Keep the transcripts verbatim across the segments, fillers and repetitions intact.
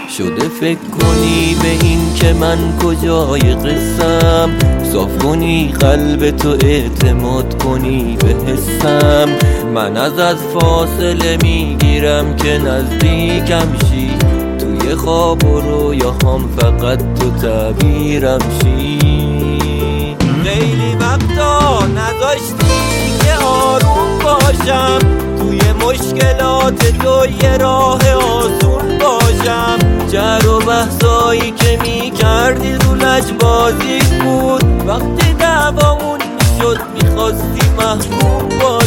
شده فکر کنی به این که من کجای قصم، صاف کنی قلب تو اعتماد کنی به حسم. من از از فاصله میگیرم که نزدیکم شی، توی خواب و رویاهام فقط تو تعبیرم شی. خیلی وقتا نذاشتی که آروم باشم، توی مشکلات تو یه راه آسون باشم. جر و بحثایی که می کردی رو لجبازی بود، وقتی دعوامون میشد میخواستی محکوم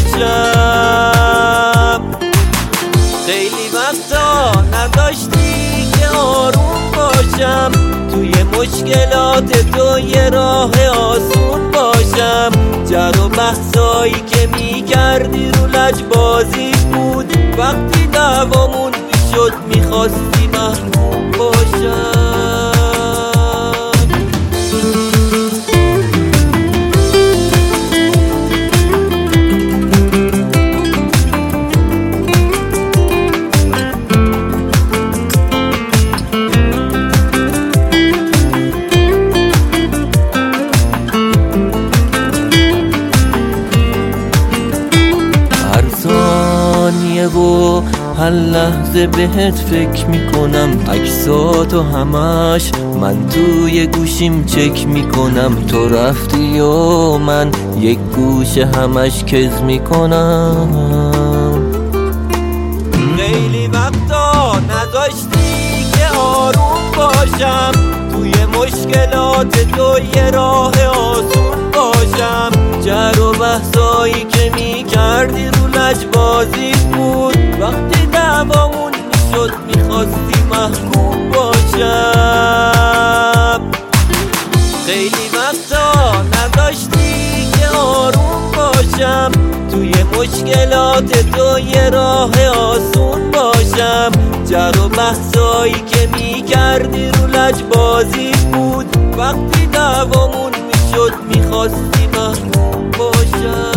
باشم. خیلی وقتا نداشتی که آروم باشم، توی مشکلات تو یه راه آسون باشم. جر و بحثایی که می کردی رو لجبازی بود، وقتی دعوامون میشد میخواستی محکوم باشم. و هر لحظه بهت فکر میکنم، عکساتو همش من توی گوشیم چک میکنم. تو رفتی و من یک گوشه همش کز میکنم. خیلی وقتا نداشتی که آروم باشم، توی مشکلات تو یه راه آسون باشم. جر و بحثایی که می کردی رو لجبازی بود، وقتی دعوامون میشد میخواستی محکوم باشم. خیلی وقتا نداشتی که آروم باشم، توی مشکلات تو یه راه آسون باشم. جر و بحثایی که می کردی رو لجبازی بود، وقتی دعوامون میشد میخواستی محکوم باشم.